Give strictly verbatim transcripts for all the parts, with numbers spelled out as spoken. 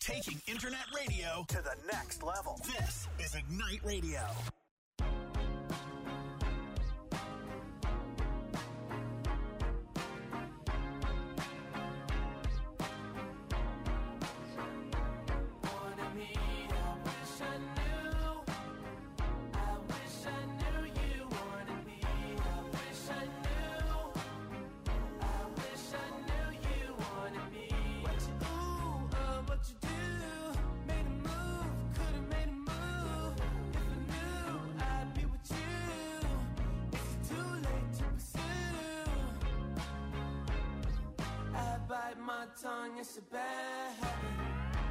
taking internet radio to the next level. This is Ignite Radio. Tongue, it's a bad habit.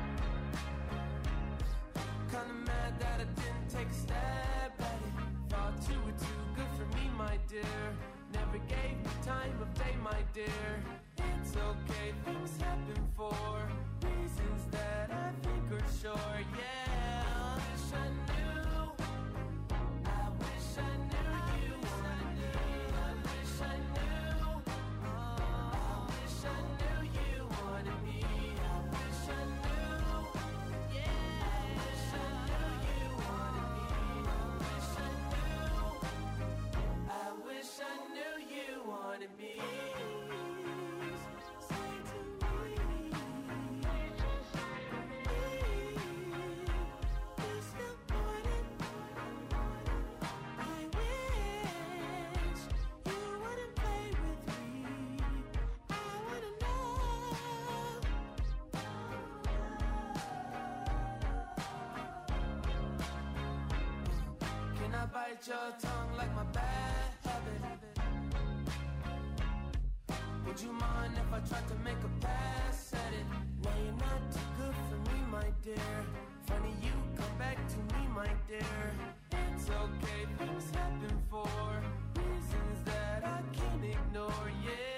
Kinda mad that I didn't take a stab at it. Thought you were too good for me, my dear. Never gave me time of day, my dear. It's okay, things happen for reasons that I think are sure, yeah. I wish I knew. I wish I knew you wanted me. I wish I knew. I wish I knew you wanted me. I wish I knew. Yeah. I wish I knew you wanted me. I wish I knew. I wish I knew you wanted me. Bite your tongue like my bad habit. Would you mind if I tried to make a pass at it? No, you're not too good for me, my dear. Funny you come back to me, my dear. It's okay, things happen for reasons that I can't ignore, yeah.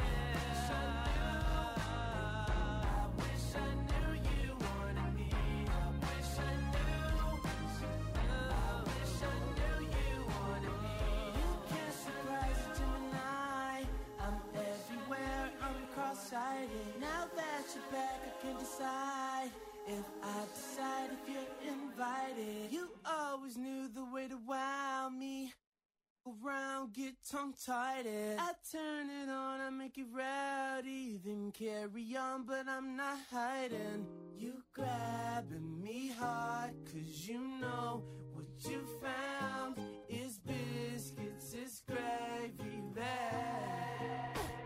Now that you're back, I can decide if I decide if you're invited. You always knew the way to wow me. Around, get tongue-tied. I turn it on, I make it rowdy. Then carry on, but I'm not hiding. You grabbing me hard, cause you know what you found is biscuits, is gravy there.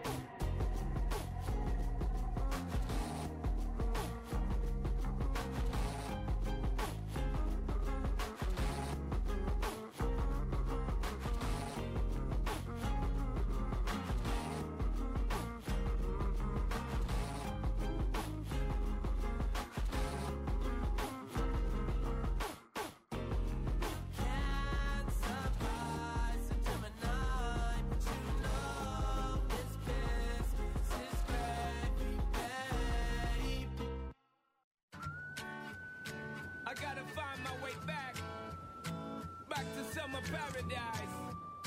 Summer paradise.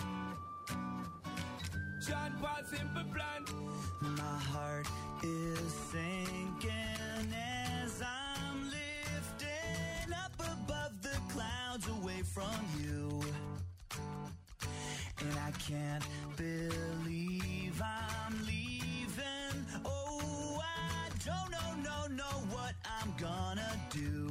John Paul Simple Plan. My heart is sinking as I'm lifting up above the clouds away from you. And I can't believe I'm leaving. Oh, I don't know, no, know what I'm gonna do.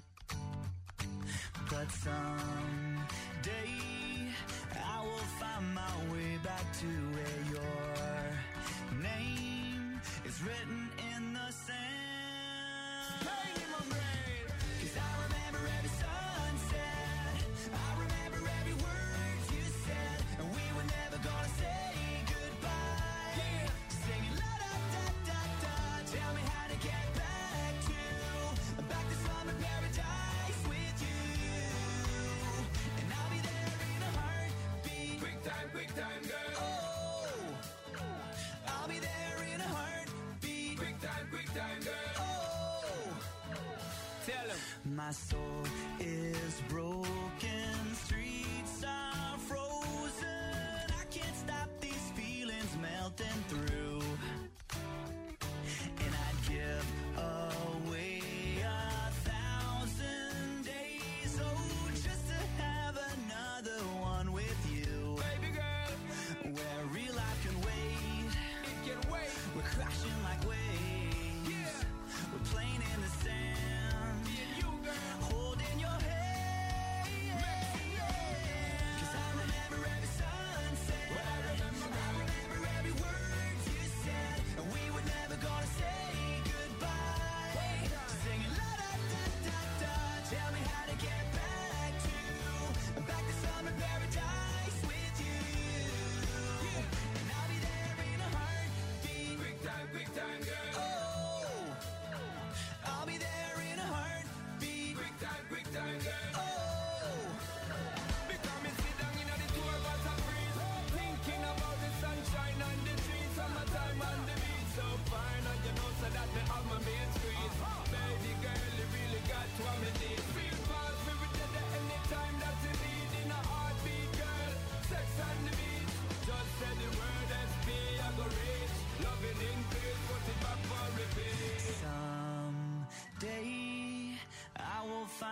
But someday I will find my way back to where your name is written in the sand. Pain in my brain, 'cause I remember every sunset. I remember every word you said, and we were never gonna say goodbye. Yeah. Singing la da da da da. Tell me how to get back to back to summer paradise with you. And I'll be there in a heartbeat. Quick time, quick time, girl. Oh, I'll be there in a heartbeat. Quick time, quick time, girl. Oh, tell him. my soul is broken, streets are frozen. I can't stop these feelings melting through. And I'd give away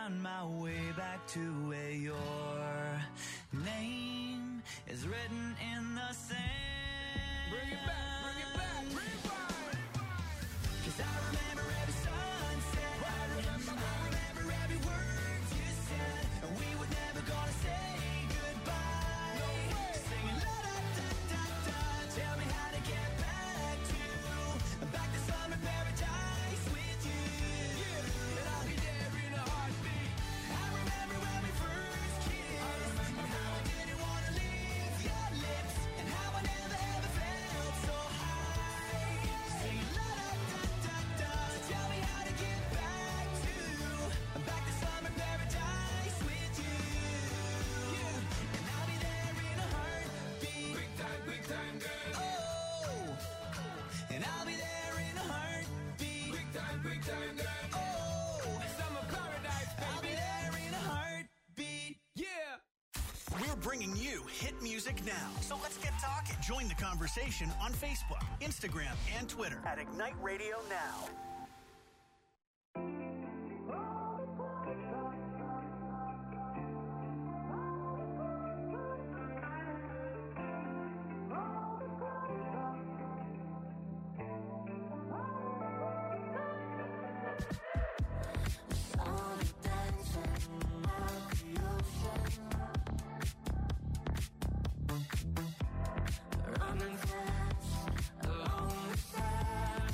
find my way back to where your name is written in the sand. Bring it back, bring it back, rewind. 'Cause I remember every sunset, I remember, I remember every word you said, and we were never gonna say goodbye. No way. Singing la da da da da, tell me how to get back to, back to summer paradise with you. Yeah, and I'll be there in a heartbeat. I remember when we first kissed, I remember and how I didn't wanna leave your lips, and how I never ever felt so high. Singing la da da da da, so tell me how to get back to, back to summer paradise with you. Yeah, and I'll be there in a heartbeat. Quick time, quick time, girl. Oh, and I'll be there in a heartbeat. Quick time, quick time, girl. Oh, Summer paradise, I'll be baby. there in a heartbeat. Yeah. We're bringing you hit music now. So let's get talking. Join the conversation on Facebook, Instagram, and Twitter at Ignite Radio Now. Running fast along the sand.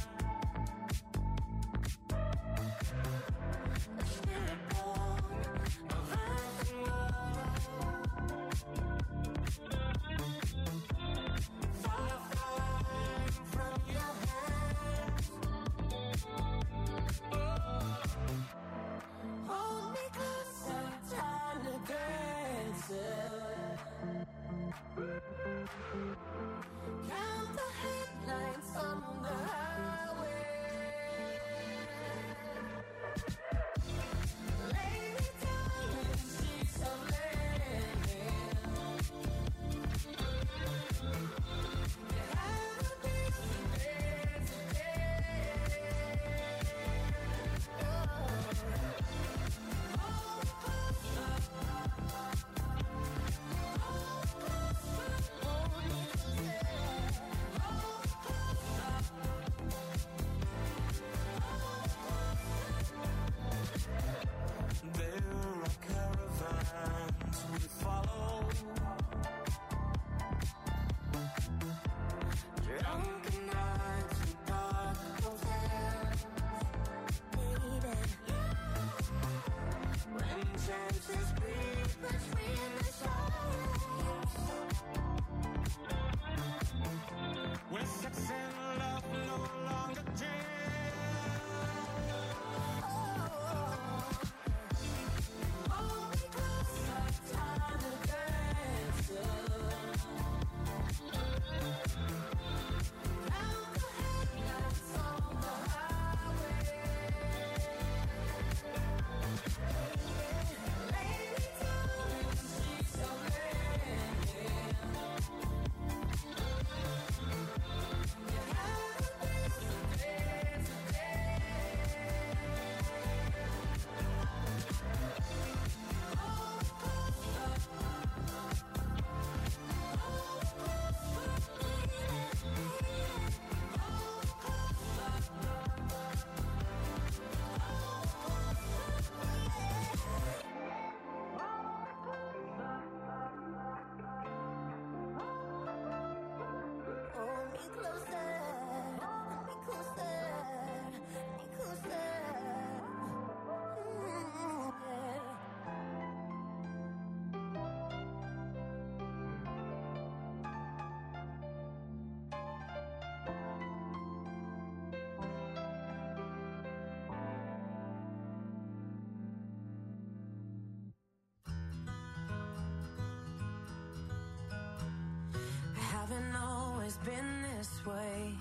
haven't always been this way.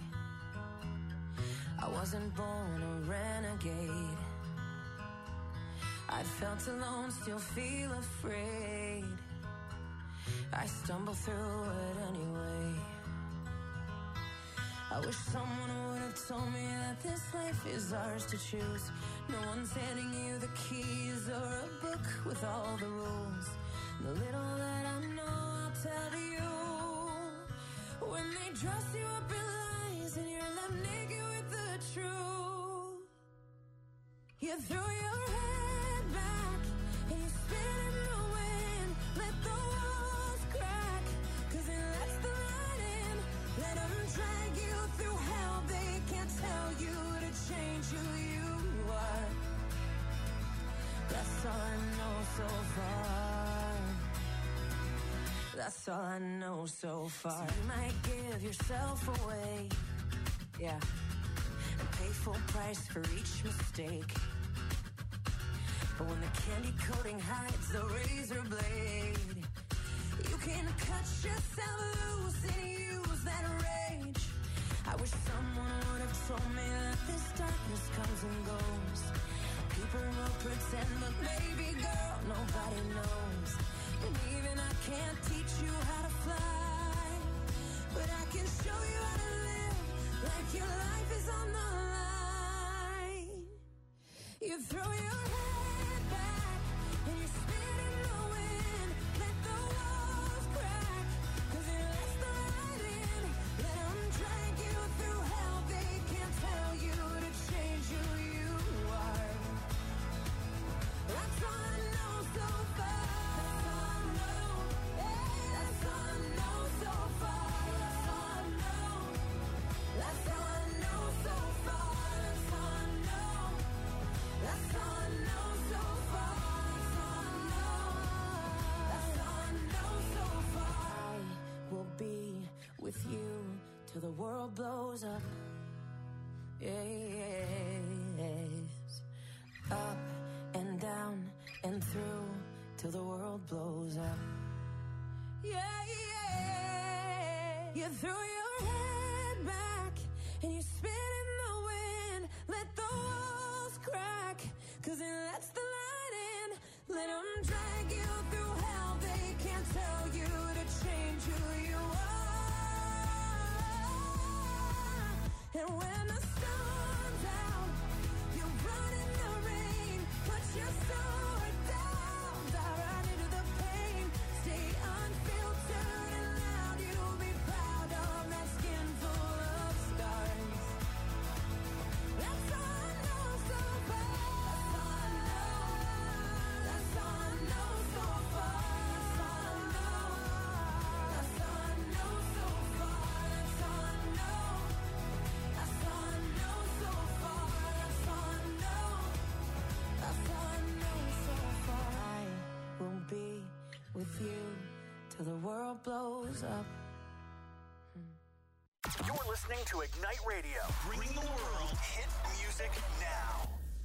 I wasn't born a renegade. I felt alone, still feel afraid. I stumble through it anyway. I wish someone would have told me that this life is ours to choose. No one's handing you the keys or a book with all the rules. The little that I know, I'll tell to you. When they dress you up in lies and you're left naked with the truth, you throw your head back and you spin in the wind. Let the walls crack, cause it lets the light in. Let them drag you through hell. They can't tell you to change who you are. That's all I know so far. That's all I know so far. So you might give yourself away, yeah, and pay full price for each mistake. But when the candy coating hides the razor blade, you can cut yourself loose and use that rage. I wish someone would have told me that this darkness comes and goes. People will pretend, but baby girl, nobody knows. And even I can't teach you how to fly, but I can show you how to live like your life is on the line. You throw your head back and you spin in the wind. Let the walls crack, cause it lets the light in. Let them drag you through hell. They can't tell you to change who you are. That's all I know so far. With you till the world blows up. Yes. Up and down and through till the world blows up. Yeah, yeah. You throw your head back and you spin in the wind. Let the walls crack, cause it lets the light in. Let them drag you through hell. They can't tell you to change who you are. And when the sun's out, you run in the rain. Put your sword down, dive right into the pain. Stay unfiltered and loud. You'll be proud of that skin full of scars. That's all I know so far. That's all I know. That's all I know so far. That's all I know. That's all I know so far. That's all I know. That's all I know so far. That's all I know. That's all I know so far. I will be with you till the world blows up. You're listening to Ignite Radio, bringing the world hit music now.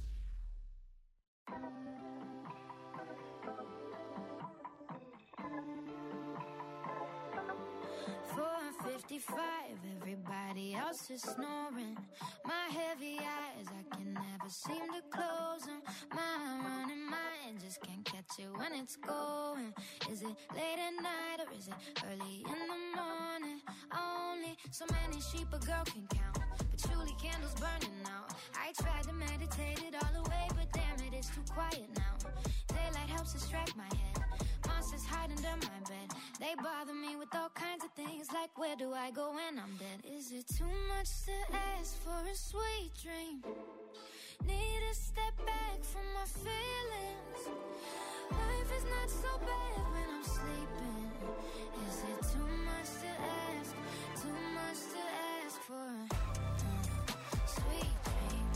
four fifty-five, everybody else is snoring. My heavy eyes, I can never seem to close them. My running mind just can't catch it when it's going. Is it late at night or is it early in the morning? Only so many sheep a girl can count, patchouli candles burning out. I tried to meditate it all away, but damn it, it's too quiet now. Daylight helps distract my head. Monsters hide under my bed. They bother me with all kinds of things, like where do I go when I'm dead? Is it too much to ask for a sweet dream? Need to step back from my feelings. Life is not so bad when I'm sleeping. Is it too much to ask? Too much to ask for a uh, sweet dream?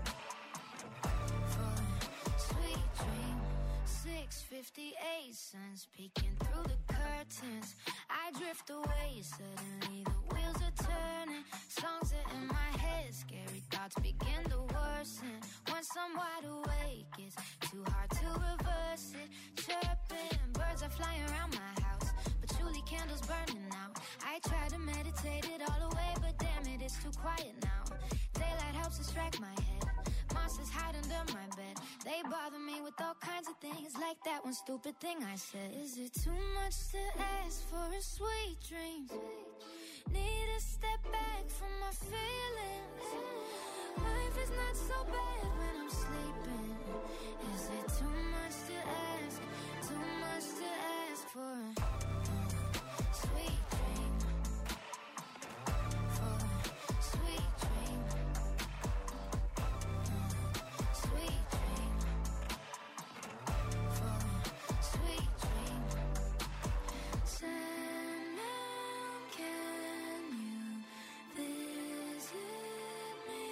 For a sweet dream. six fifty-eight, sun's peeking through the curtains. I drift away, suddenly the wheels are turning. Songs are in my head, scary thoughts begin to worsen. Once I'm wide awake, it's too hard to reverse it. Chirping, birds are flying around my house, patchouli candles burning out. I try to meditate it all away, but damn it, it's too quiet now. Daylight helps distract my head. Monsters hide under my bed. They bother me with all kinds of things, like that one stupid thing I said. Is it too much to ask for a sweet dream? Need to step back from my my feelings. Life is not so bad when I'm sleeping. Is it too much to ask? Too much to ask for a sweet dream? For a sweet dream. Sweet dream. For a sweet dream. Sandman, can you visit me?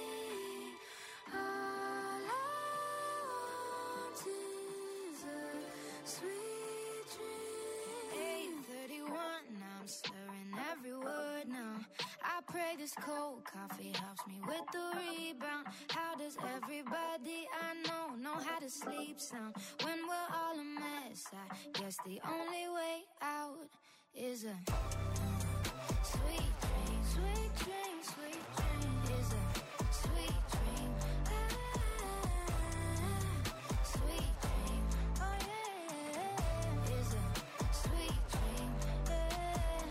All I want is a sweet dream. eight thirty-one, now I'm slurring every word now. I pray this cold coffee helps me with the rebound. How does everybody I know know how to sleep sound? When we're all a mess, I guess the only way out is a sweet dream, sweet dream, sweet dream. Is a sweet dream. Ah, sweet dream. Oh yeah. Is a sweet dream. Yeah.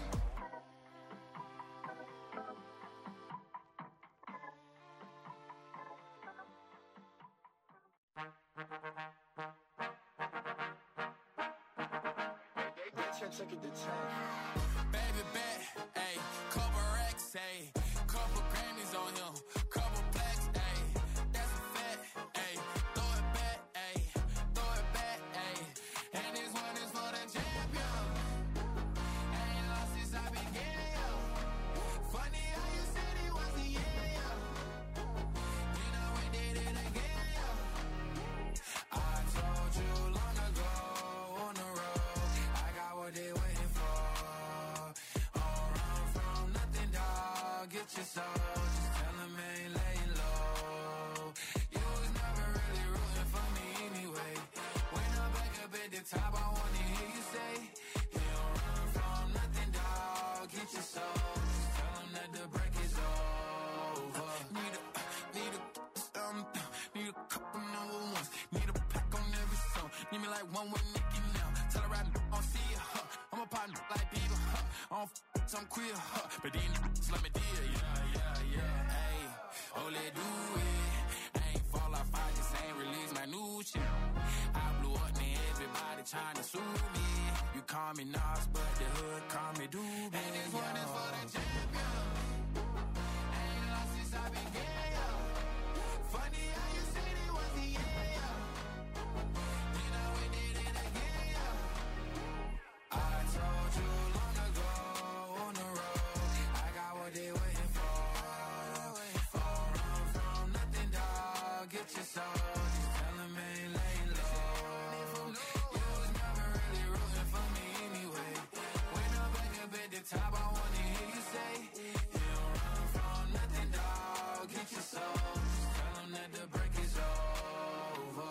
Baby bet, ayy, couple racks, ayy, couple Grammys on him, couple blacks, ayy, that's a fact, ayy, throw it back, ayy, throw it back, ayy, and this one is for the champion. Ain't lost since I began, yo. Funny how you said it was the year, yo. Then I went did it again, yo. I told you long ago on the road, I got what they waiting for. Don't run from nothing, dog. Get your soul. Just tell them ain't laying low. You was never really rooting for me anyway. When I'm back up at the top, I wanna hear you say, you don't run from nothing, dog. Get your soul. Just tell them that the break is over. Need a, need a, um, need a couple number ones. Need a pack on every song. Need me like one with Nicki now. Tell her I don't see it, huh? I'm a partner like people, huh? I don't f*** some queer, huh? But these n***s let me deal, yeah, yeah, yeah. Ayy, oh, let do it. I ain't fall off, I just ain't release my new shit. I blew up, man, everybody trying to sue me. You call me Nas, but the hood call me Doobie. And this one is for the champion. Ain't lost since I began, yo. Funny how you said it was the year, yo. Then I went did it again, yo. I told you long ago on the road, I got what they waiting for. Don't run from nothing, dog. Get your soul. Just tell them ain't laying low. You was never really rooting for me anyway. When I'm back up at the top, I wanna hear you say, you don't run from nothing, dog. Get your soul. Just tell them that the break is over.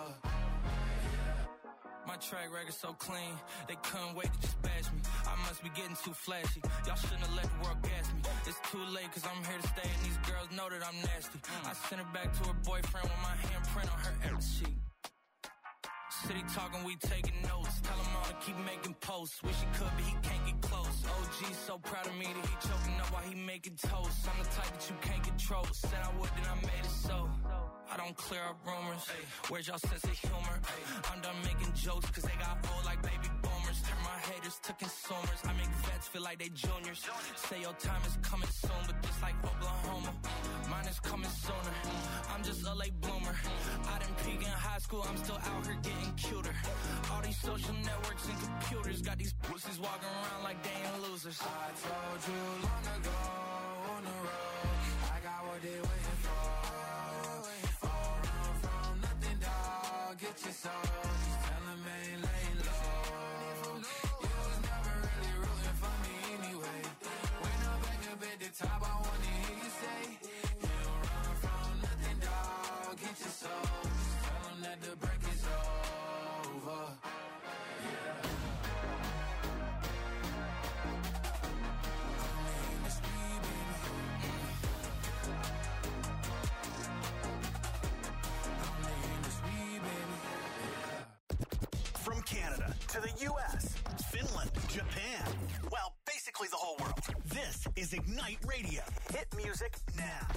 My track record so clean, they couldn't wait to just bash me. I must be getting too flashy. Y'all shouldn't have let the world gas me. It's too late cause I'm here to stay and these girls know that I'm nasty. I sent her back to her boyfriend with my handprint on her every sheet. City talking, we taking notes. Tell him all to keep making posts. Wish he could, but he can't get close. O G so proud of me that he choking up while he making toast. I'm the type that you can't control. Said I would, then I made it so. I don't clear up rumors. Where's y'all sense of humor? I'm done making jokes cause they got old like baby boomers. Turn my haters to consumers. I make vets feel like they juniors. Say your time is coming soon, but just like Oklahoma, mine is coming sooner. I'm just a late bloomer. I didn't peak in high school, I'm still out here getting cuter. All these social networks and computers got these pussies walking around like they ain't losers. I told you long ago on the road, I got what they waiting for. Don't run from nothing, dog. Get your soul. Just tell them ain't laying low. You was never really rooting for me anyway. When I'm back up at the top, I wanna hear you say, you don't run from nothing, dog. Get your soul. Just tell them that the break is over. Yeah. From Canada to the U S, Finland, Japan, well, basically the whole world. This is Ignite Radio. Hit music now.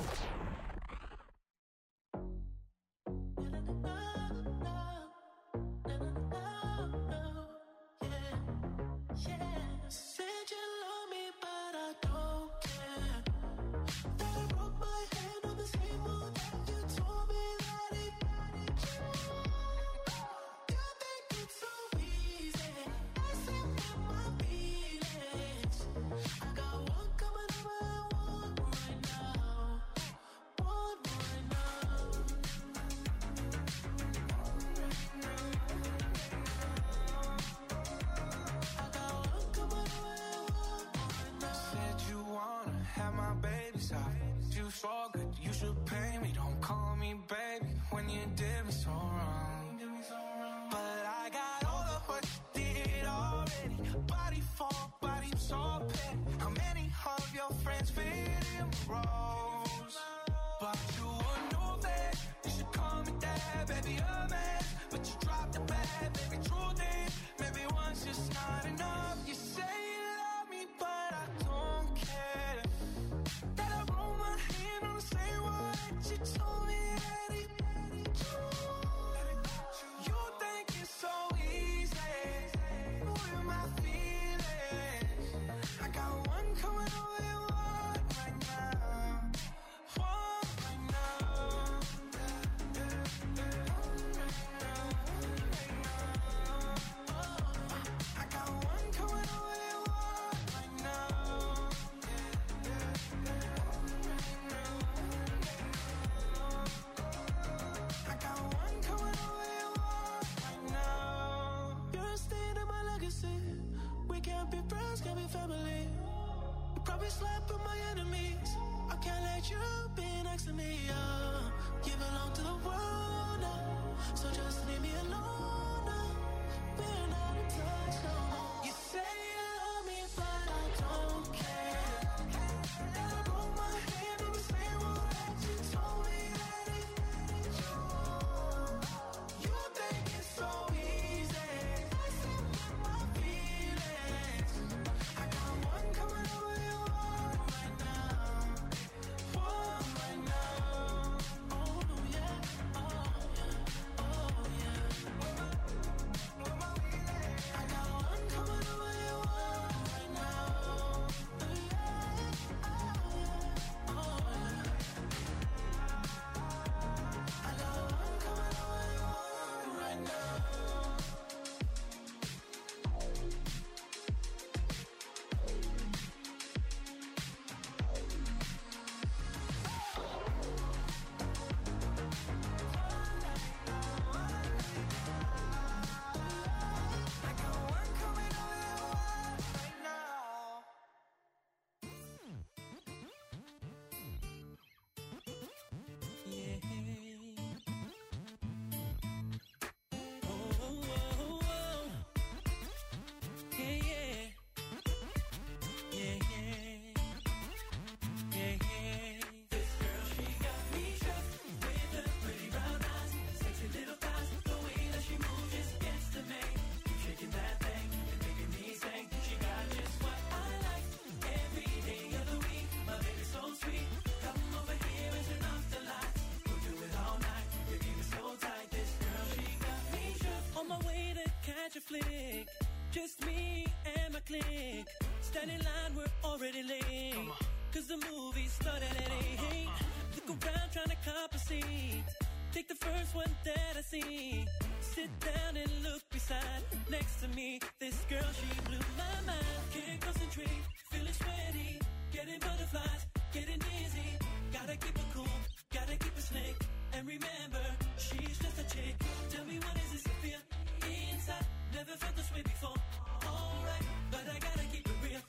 Flick, just me and my clique. Stand in line, we're already late. Cause the movie started at eight. Look around trying to cop a seat. Take the first one that I see. Sit down and look beside. Next to me, this girl, she blew my mind. Can't concentrate, feeling sweaty. Getting butterflies, getting dizzy. Gotta keep it cool, gotta keep it slick. And remember, she's just a chick. Tell me what is this I feel inside? Never felt this way before. Alright, but I gotta keep it real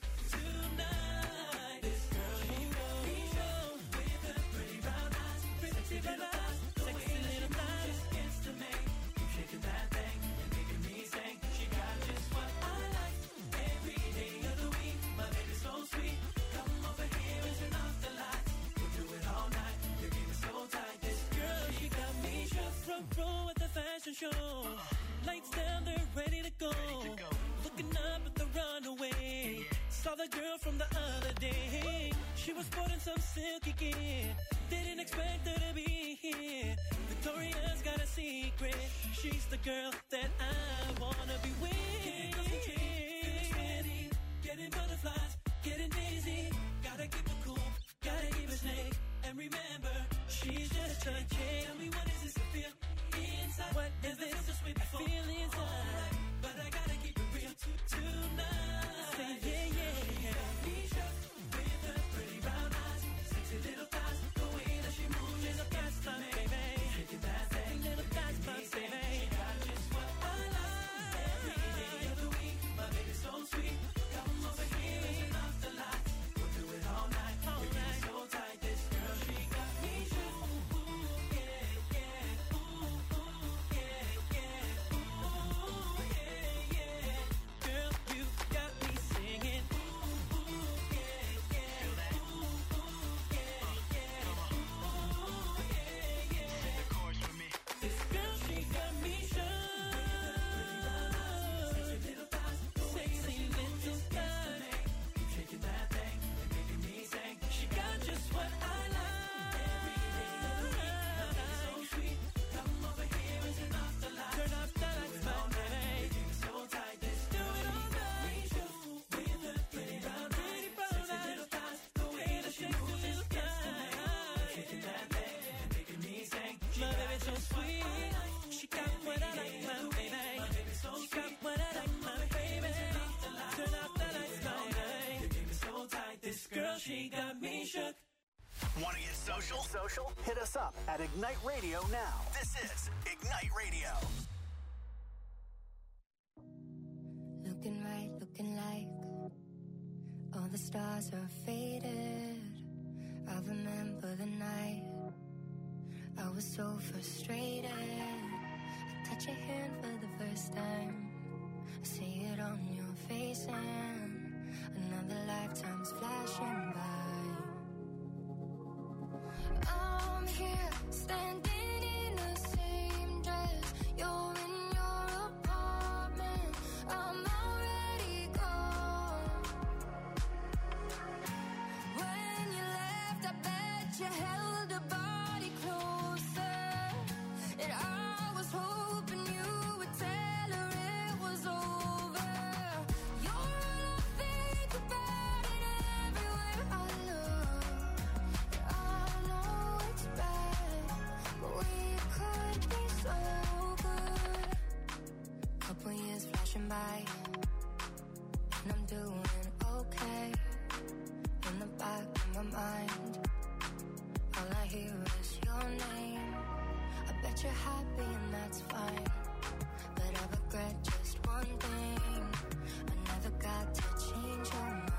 tonight. This girl, she got me show with her pretty brown eyes, sexy brown eyes, sexy little thighs. Gets to me, keep shaking that thing and making me sing. She got just what I like every day of the week. My baby's so sweet. Come over here and turn off the light. the girl from the other day. She was sporting some silky gear. Didn't expect her to be here. Victoria's got a secret. She's the girl that I wanna be with. Getting concentrated, feeling steady. Getting butterflies, getting dizzy. Gotta keep it cool, gotta keep it snake. And remember, she's just a chick. Tell me what is this to feel inside? What is this so sweet before? I feel inside, but I gotta keep it real tonight. Say yeah, yeah, yeah. Me shook with her pretty brown eyes, sexy little thighs, the way that she moves is a gas line, baby. Shaking that thing, little gas line, baby. She got just what I like. Every day of the week, my baby's so sweet. Come over here and turn off the lights. We'll do it all night. All night. So tight, this girl, she got me shook. Ooh, yeah, yeah. Ooh, ooh, yeah, yeah. Ooh, yeah, yeah. Girl, you got me singing. Ooh, ooh, yeah, yeah. Ooh, ooh, yeah, yeah. Ooh, yeah, yeah. Sing the chorus with me. This girl, she got me shook. Sexy little thighs, sexy little thighs. Keep shaking that thing and making me sing. She got just what I like. Every day of the week, my baby's so sweet. Come over here and turn off the lights. Turn off the lights, my baby. Keep it so tight, this do it all night. With the pretty brown eyes, sexy little thighs, the way that she moves, little thighs. Shaking that thing and making me sing. My baby's so sweet. She got what I like, my baby. She got what I like, my baby. Turn off the lights, my baby. Keep it so tight, this girl, she got me shook. Want to get social? Social? Hit us up at Ignite Radio now. This is Ignite Radio. Looking right, looking like all the stars are faded. I remember the night I was so frustrated. I touch your hand for the first time. I see it on your face and another lifetime's flashing by. I'm here, standing in the same dress. You're in your apartment. I'm already gone. When you left, I bet you held a body closer. And I was hoping you would tell her it was over. You're all I think about and everywhere I look. I know it's bad, but we could be so good. Couple years flashing by, and I'm doing okay. In the back of my mind, all I hear is your name. I bet you're happy and that's fine, but I regret just one thing. I never got to change your mind.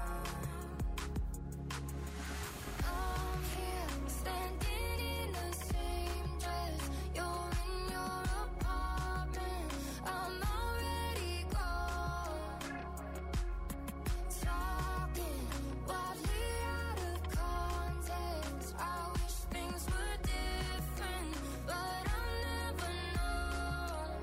I'm here, standing in the same dress. You're in your apartment. I'm already gone. Talking wildly out of context. I wish things were different, but I'll never know.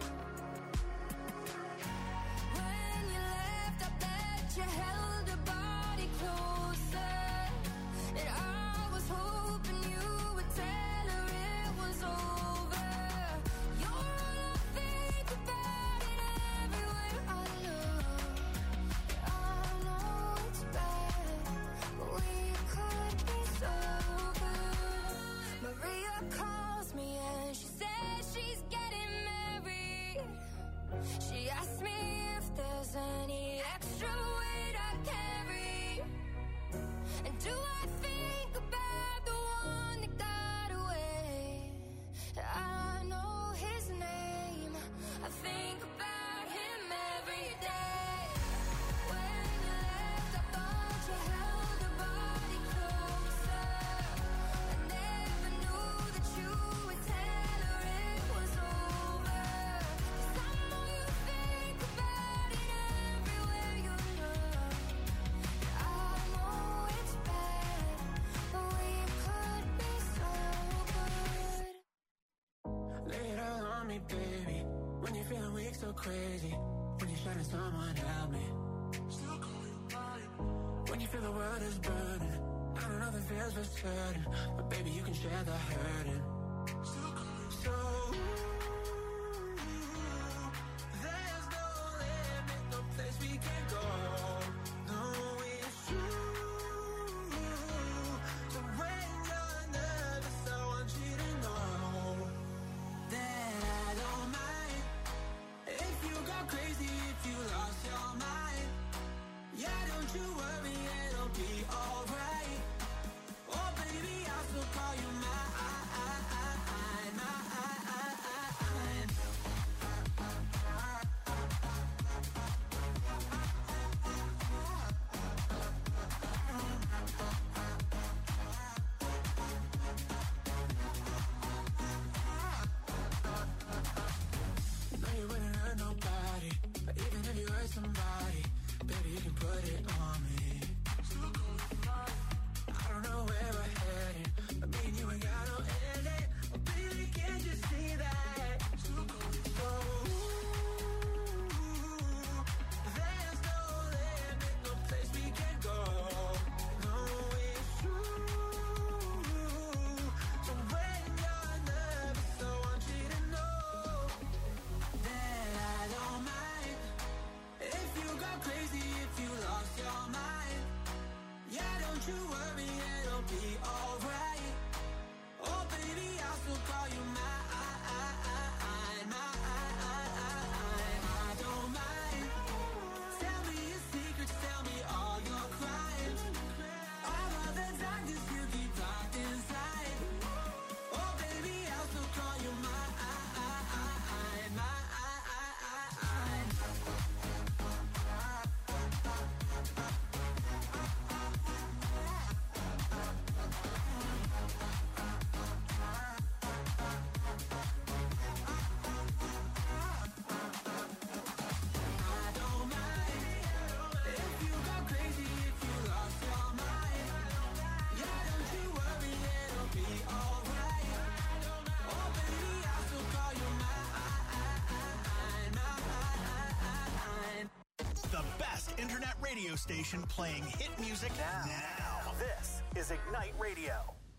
When you left, I bet you held a body closer. And I was hoping you would tell her it was over. You're all I think about and everywhere I look. I know it's bad, but we could be so good. Maria calls me and she says she's getting married. She asked me if there's any extra weight I carry. And do I think about the one that got away? I know his name. I think about him every day. When you left, I thought you held a body closer. I never knew that you would tell her it was over. 'Cause I know you think about it everywhere you look. I know it's bad, but we could be so good. Lay it all on me, baby. When you're feeling weak, so crazy. When you're shining, someone help me. When world is burning. I don't know if it feels for certain, but baby, you can share the hurting. So there's no limit, no place we can go. No, it's true. So when you're nervous, I want you to know that I don't mind if you go crazy, if you lost your mind. Yeah, don't you worry, it'll be alright. Oh baby, I'll still call you mine. Somebody, baby, you can put it on me. I don't know where we're heading, but me and you ain't got no ending. Oh, baby, can't you see that? So, there's no limit, no place we can go. No, it's true. So when you're nervous, I want you to know that I don't mind if you go crazy, if you lost your mind. Yeah, don't you worry, it'll be alright. Oh baby, I'll still call you mine, mine. I don't mind. Tell me your secrets, tell me all your crimes. All of the darkness you keep locked inside. Oh baby, I'll still call you mine, mine. The best internet radio station playing hit music now. now. This is Ignite Radio.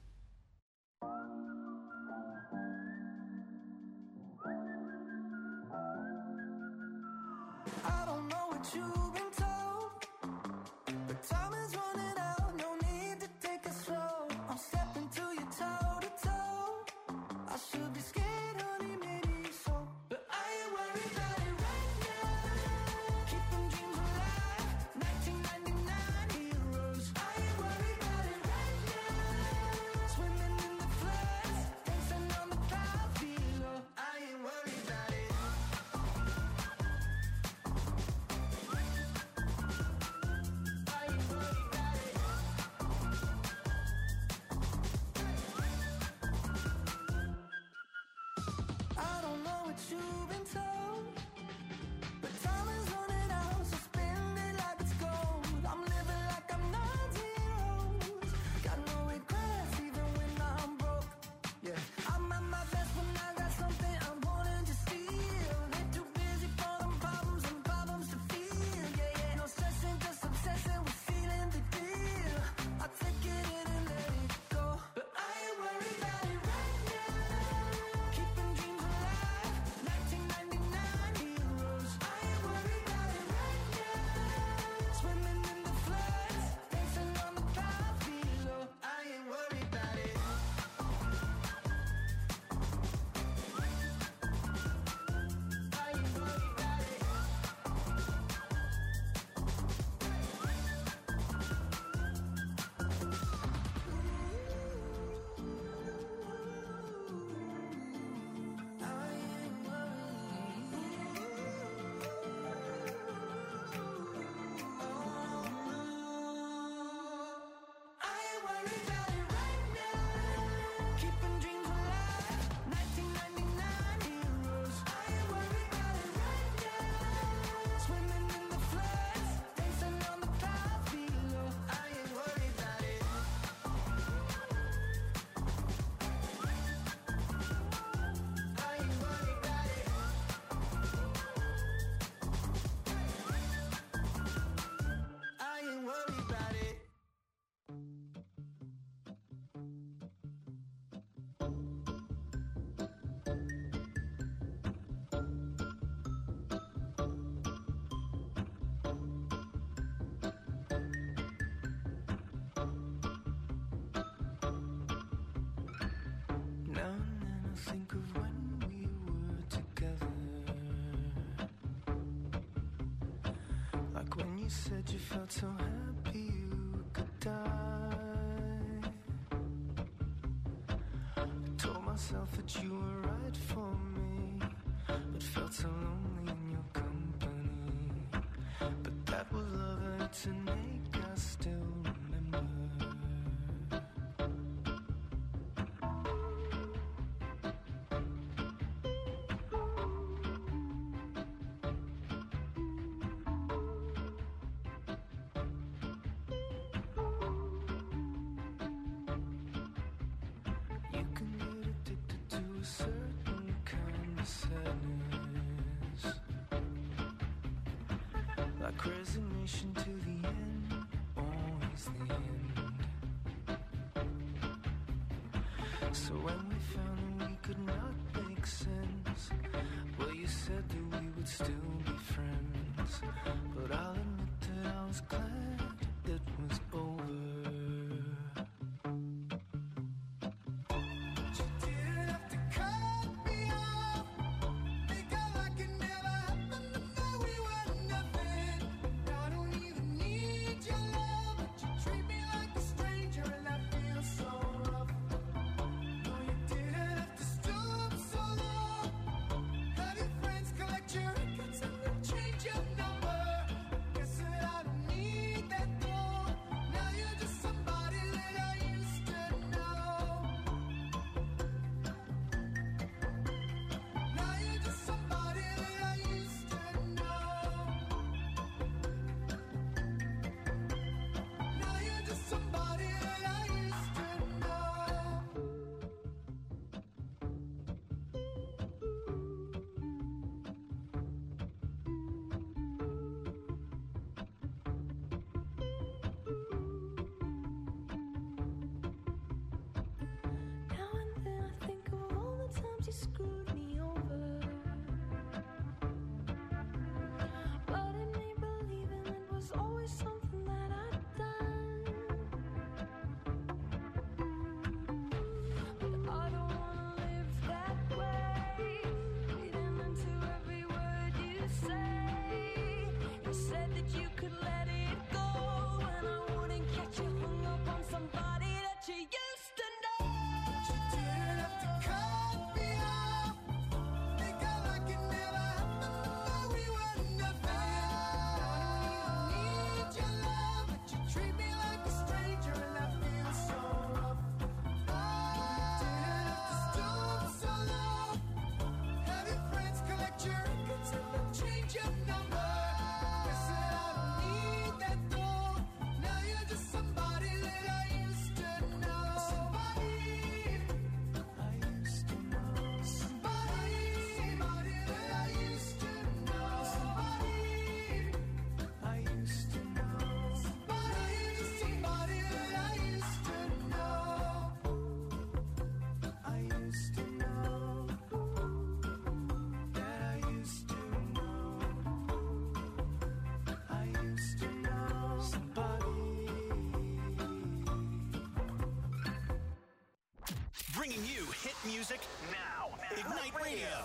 I don't know what you've been told, but time is running out, no need to take it slow. I'm stepping to you toe to toe. I should be scared, honey, maybe so, but I ain't worried about it right now. Keeping dreams alive, nineteen ninety-nine heroes. I ain't worried about it right now. Swimming in the floods, dancing on the clouds below. I ain't worried about it. I don't know what you've been told, but time is running out, so spend it like it's gold. I'm living like I'm not zeros. Got no regrets even when I'm broke. Yeah, I'm at my best when I got something I wanted to steal. They're too busy for them problems and problems to feel. Yeah, yeah, no stressing, just obsessing with feeling the deal. I take it in and let it go, but I ain't worried about it right now. Keeping dreams alive, nineteen ninety-nine heroes. I ain't worried about it right now. Swimming in the floods, dancing on the clouds below. I ain't worried about it. I ain't worried about it. I ain't worried about it right now. Keeping dreams alive, nineteen ninety-nine heroes. I ain't worried about it right now. Swimming in the floods, dancing on the clouds below. I ain't worried about it. I ain't worried about it. I ain't worried about it. think of when we were together. Like when you said you felt so happy you could die. I told myself that you were right for me, but felt so lonely in your company. But that was love I had to make, I still remember. Like resignation to the end, always the end. So when we found that we could not make sense, well, you said that we would still be friends. But I'll admit that I was glad it was over. Bringing you hit music now. Ignite Radio.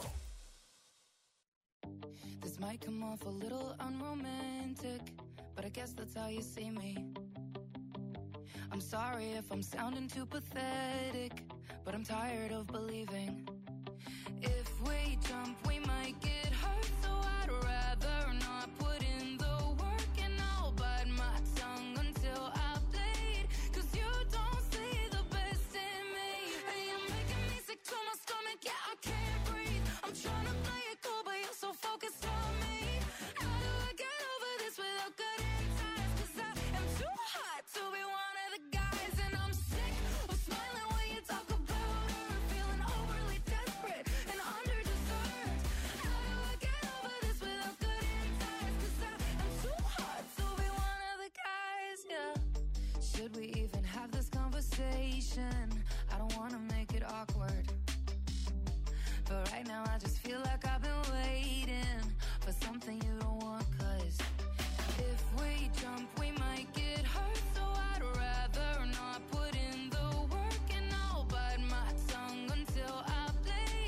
This might come off a little unromantic, but I guess that's how you see me. I'm sorry if I'm sounding too pathetic, but I'm tired of believing. If we jump, we might get hurt, so I'd rather not put in the work, and I'll bite my tongue until I bleed, 'cause you don't see the best in me. And you're making me sick to my stomach, yeah, I can't breathe. I'm trying to play it cool, but you're so focused on me. How do I get over this without cutting ties? 'Cause I am too hot to be one of the guys, and I'm sick of smiling when you talk about her, feeling overly desperate and underdeserved. How do I get over this without cutting ties? 'Cause I am too hot to be one of the guys, yeah. Should we even have this conversation? I don't wanna make it awkward, but right now I just feel like I've been waiting for something you don't want. 'Cause if we jump, we might get hurt, so I'd rather not put in the work, and I'll bite my tongue until I bleed.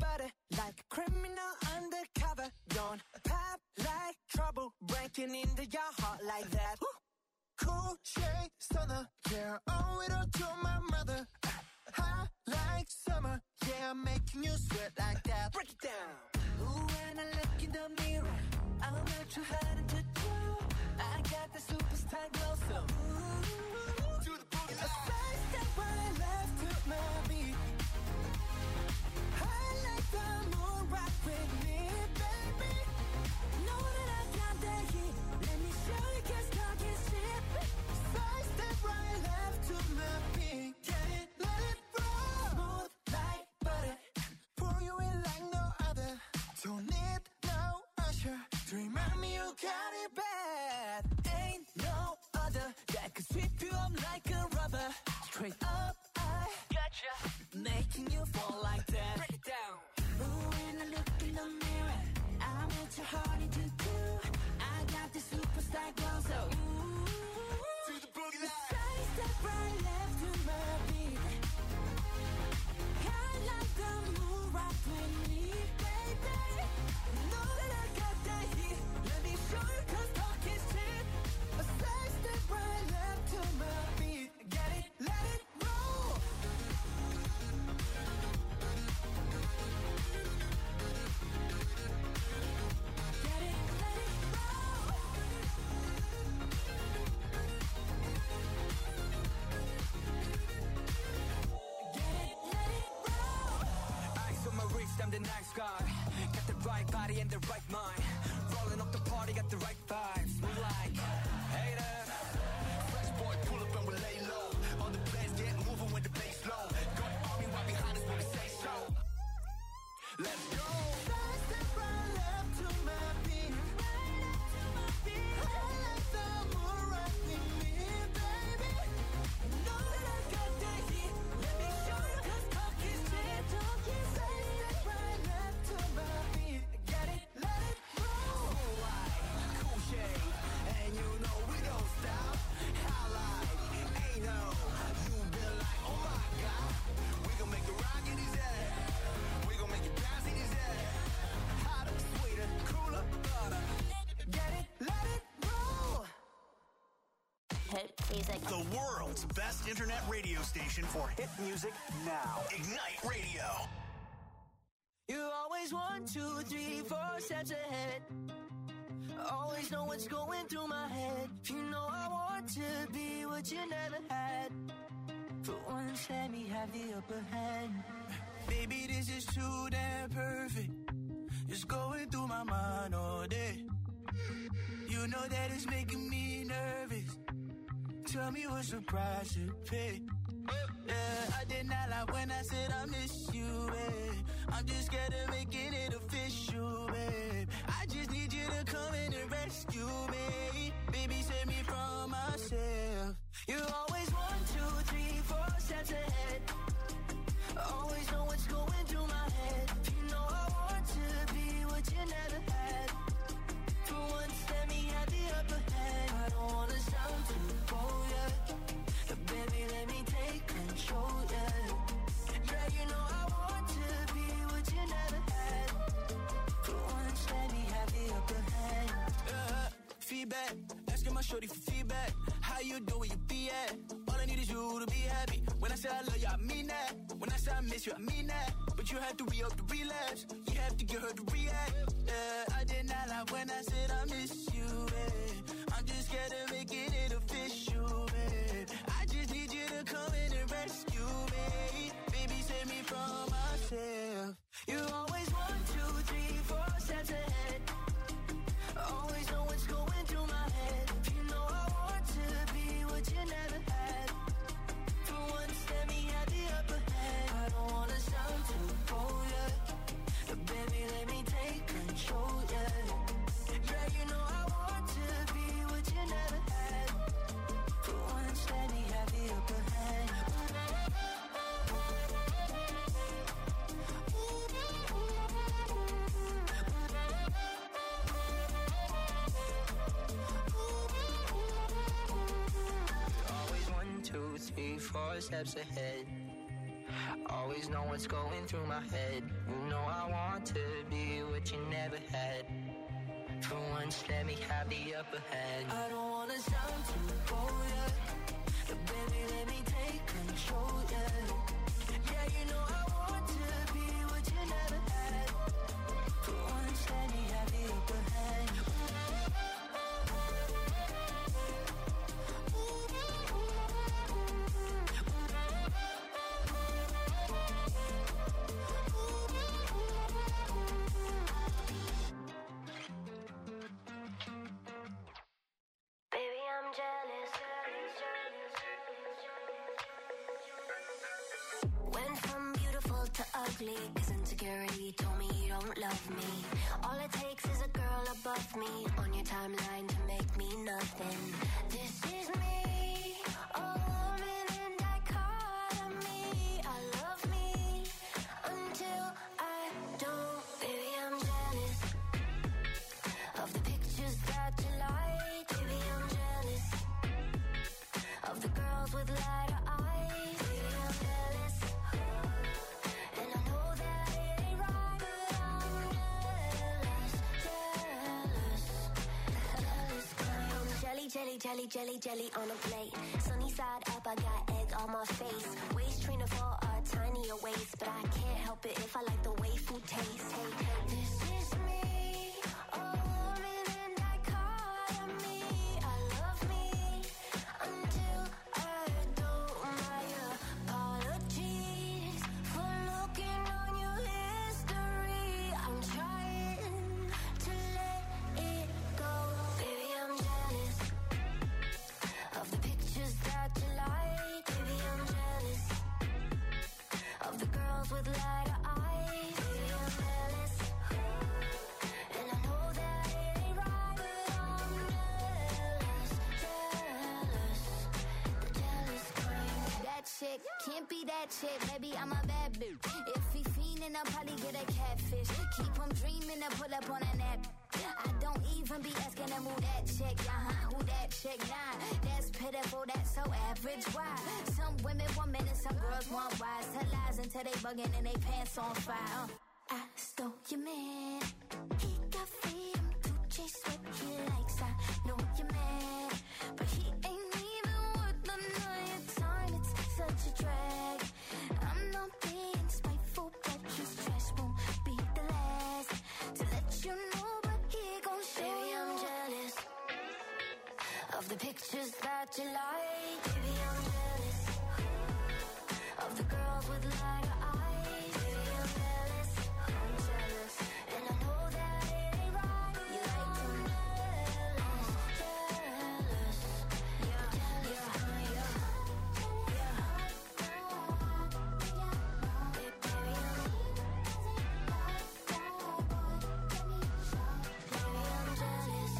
butter, like a criminal undercover. Don't pop like trouble, breaking into your heart like that. Woo. Cool shade stunner, yeah, I owe it all to my mother. Hot like summer, yeah, I'm making you sweat like that. Break it down. Ooh, when I look in the mirror, I'm not too hard to do. I got the superstar glow, so ooh, to the boogie line. A side step right left to my beat. I like the moon rock with me, baby. Know that I got that heat. Let me show you, 'cause talk is cheap. Side step right left to my beat. Get it, let it roll. Smooth like butter. Pour you in like no other. Don't need no usher to remind me you got it bad. Ain't no other that could sweep you up like a rubber. Straight up, I gotcha, making you fall like that. Break it down. Ooh, when I look in the mirror, I'm at your heart to do. I got the superstar glow, so ooh, to the boogie line. Side step right left to my beat. I like the moon rock with me, baby. Know that I got that heat. Let me show you, 'cause talk is cheap. A side step right left to my beat. Get it, let it roll. Get it, let it roll. Get it, let it roll. Eyes on my wrist, I'm the nice guy. Got the right body and the right mind. Rolling up the party, got the right vibes. We like, hey there. Fresh boy, pull up and we lay low. All the players get moving with the bass low. Got army right behind us when we say so. Let's go. Side step right left to my beat. Right up to my feet. I like the moon rock with me, baby. Know that I got that heat. Let me show you, 'cause talk is cheap. Talk is Side step right left to my beat. Get it, let it roll. Cool shade, and you know we don't stop. Highlight, ain't no. You been like, oh my God. We gon' make it rock in his head. We gon' make it bounce in his head. Hotter, sweeter, cooler, butter. Get it, let it roll. Hit music. The world's best internet radio station for hit music now. Ignite Radio. You always one, two, three, four steps ahead. Always know what's going through my head. You know I want to be what you never had. For once, let me have the upper hand. Baby, this is too damn perfect. It's going through my mind all day. You know that it's making me nervous. Tell me what's the price to pay. Yeah, I did not lie when I said I miss you, babe. I'm just scared of making it official, babe. I just need you to come in and rescue me. Baby, save me from myself. You always one, two, three, four steps ahead. Always know what's going through my head. You know I want to be what you never had. For once, let me have the upper hand. I don't wanna sound too bold, yeah. But baby, let me take control, yeah. Yeah, you know I want to be what you never had. For once, let me have the upper hand. Uh, feedback, asking my shorty for feedback. How you doing, you be at? All I need is you to be happy. When I say I love you, I mean that. When I say I miss you, I mean that. But you have to re-up the relapse. You have to get her to react. Yeah, I did not lie when I said I miss you, babe. I'm just scared of making it official, babe. I just need you to come in and rescue me. Baby, save me from myself. You always one, two, three, four steps ahead. Always know what's going through my head. You know I want to be what you never had. For once, let me have the upper hand. I don't wanna sound too bold, yeah. But baby, let me take control, yeah. Yeah, you know I want to be what you never had. For once, let me have the upper hand. Always one, two, three, four steps ahead. Always know what's going through my head. You know I want to be what you never had. For once, let me have the upper hand. I don't wanna sound too bold, yeah, but baby, let me take control, yeah. Yeah, you know I want to be what you never had. For once, let me have the upper hand. Baby, I'm jealous. Went from beautiful to ugly, 'cause insecurity told me you don't love me. All it takes is a girl above me on your timeline to make me nothing. This is me, a woman in dichotomy. I love me until I don't. Baby, I'm jealous of the pictures that you like. Baby, I'm jealous of the girls with lighter eyes. Baby, I'm jealous, and I know that it ain't right, but I'm jealous, jealous, jealous. I'm jelly, jelly, jelly, jelly, jelly on a plate. Sunny side up, I got egg on my face. Waist trainer for a tinier waist, but I can't help it if I like the way food tastes. Hey, hey, this is me, a woman in dichotomy. I love me until I don't. My apologies for looking on your history. I'm trying to let it go. Baby, I'm jealous of the pictures that you like. Baby, I'm jealous of the girls with lighter eyes. Baby, I'm jealous, and I know that it ain't right, but I'm jealous, jealous, the jealous kind. That chick can't be that chick, baby, I'm a bad bitch. If he fiendin', I'll probably get a catfish. Keep him dreamin' to pull up on a nap. I don't even be asking him who that chick, uh-huh, who that chick, nah. That's pitiful, that's so average, why? Some women want men and some girls want wise. Tell lies until they buggin' and they pants on fire. uh. I stole your man. He got freedom to chase what he likes. I know you're mad, but he ain't even worth the night time. It's such a drag. I'm not being spiteful, but his trash won't be the last to let you know. But he gon' show. Baby, I'm jealous of the pictures that you like. Baby, I'm jealous of the girls with lighter eyes. Baby, I'm jealous, I'm jealous, and I know that it ain't right. You like them jealous, jealous, yeah, jealous, yeah, yeah, yeah. Baby, baby, I'm, baby, I'm jealous.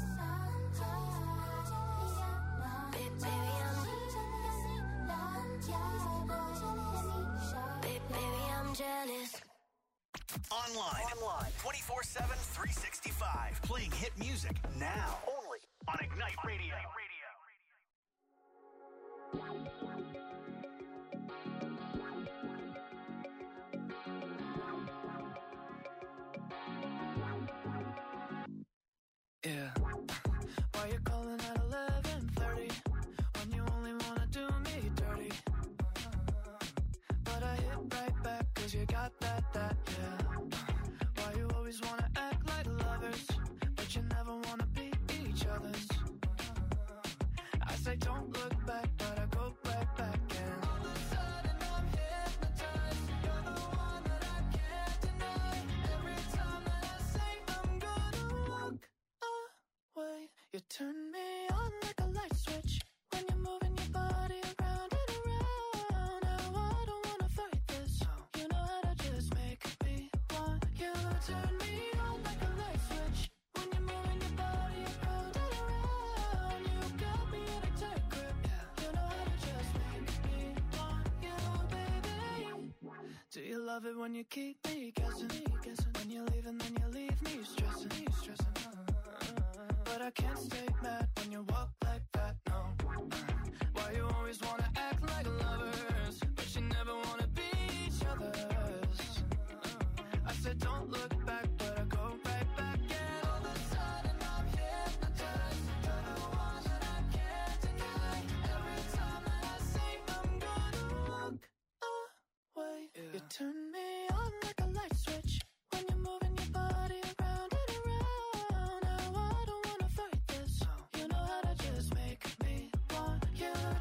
Baby, baby, I'm, baby, baby, I'm jealous. Online. Online. twenty-four seven, three sixty-five. Playing hit music now. Only on Ignite Radio. Yeah. Why you calling at eleven thirty when you only wanna do me dirty? But I hit right back 'cause you got that, that, yeah. Why you always wanna act like lovers, but you never wanna be each other's? I say don't look back, but I go right back and all of a sudden I'm hypnotized. You're the one that I can't deny. Every time that I say I'm gonna walk away, you turn me on like a light switch when you're moving your body around and around. Now I don't wanna fight this. You know how to just make me want you. Turn me on like a light switch when you're moving your body around and around. You got me in a tight grip. You know how to just make me want you, baby. Do you love it when you keep me guessing? When you leave and then you leave me stressing. But I can't stay mad when you walk like that, no. Why you always wanna act like lovers, but you never wanna be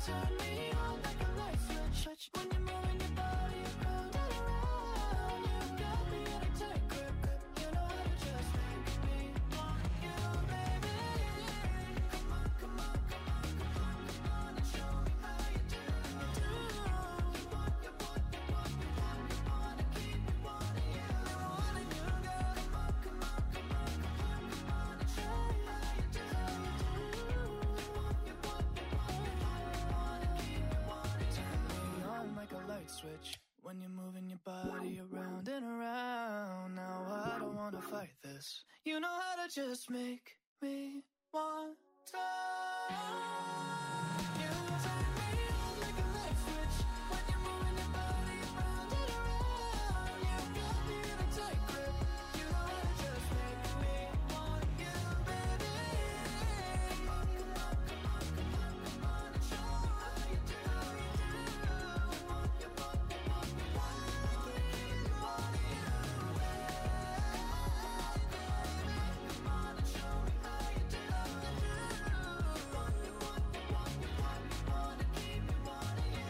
turn me on like a light switch. Switch. When you're moving your body around and around, you got me in a tight grip, grip. You know how to just make me want you, baby. Come on, come on, come on, come on, come on, and show me how you do. do. You want, you want, you want, you want, you wanna keep me wanting you, wanting you, girl. Come on, come on, come on, come on, come on, and show me how you do. You want, you want, you want, you want, you wanna keep me wanting you. Turn me on like a light switch. When you're moving your body around and around, now I don't wanna fight this. You know how to just make me want to. You turn me on like a light switch. When you're moving your body around and around, you got me in a tight grip. You know how to just make me want you, baby. Come on, come on, come on, come on, come on, and show me how you do. You want, you want, you want, you want, you wanna keep me wanting you, baby. Come on and show me how you do. You want, you want, you want, you want, you wanna keep me wanting you.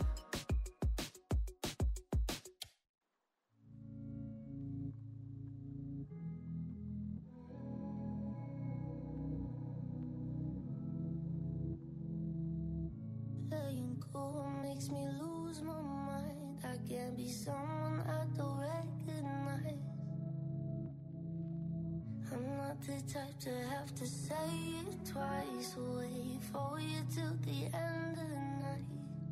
Playing cool makes me lose my mind. I can't be someone I don't recognize. I'm not the type to have to say it twice. Wait for you till the end of the night.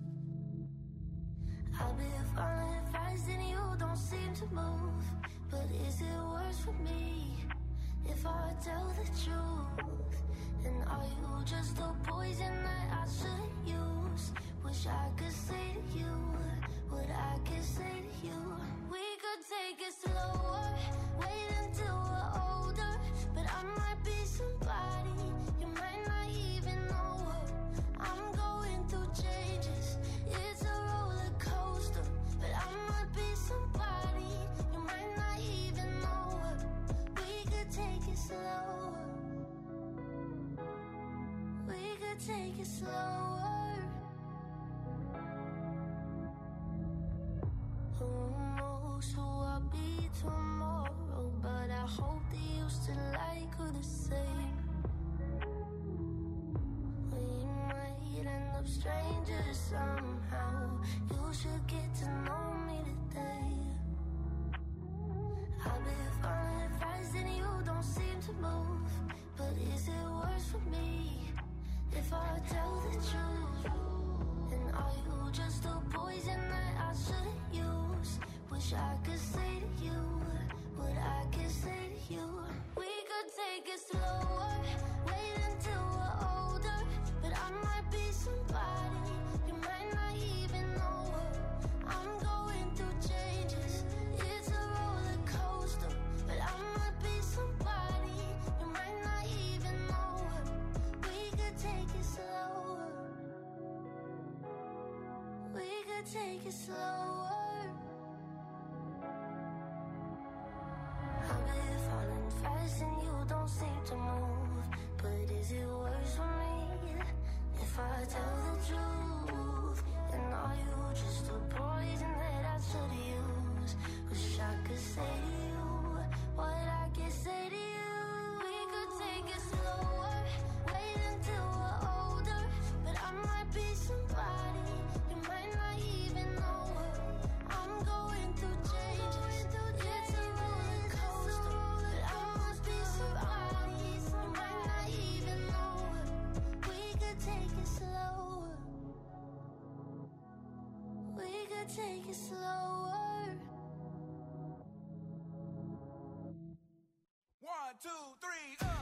I've been following advice and you don't seem to move. But is it worse for me if I tell the truth? And are you just a poison that I shouldn't use? Wish I could say to you what I could say to you. We could take it slower, wait until we're older. But I might be somebody you might not even know her. I'm going through changes, it's a roller coaster. But I might be somebody you might not even know her. We could take it slower. We could take it slower. Who knows who I'll be tomorrow? But I hope that you still like her the same. We might end up strangers somehow. You should get to know me today. I've been following advice and you don't seem to move. But is it worse for me if I tell the truth? And are you just a poison that I shouldn't use? Wish I could say to you what I could say to you. We could take it slower, wait until we're older. But I might be somebody you might not even know her. I'm going through changes, it's a roller coaster. But I might be somebody you might not even know her. We could take it slower. We could take it slower. I've been falling fast and you don't seem to move. But is it worse for me if I tell the truth? And are you just a poison that I should use? Wish I could say to you what I can say to you. We could take it slower, wait until we're older. But I might be somebody you might not even know her. I'm going through changes, it's a roller coaster. But I must be somebody you might not even know her. We could take it slower. We could take it slower. One, two, three, uh.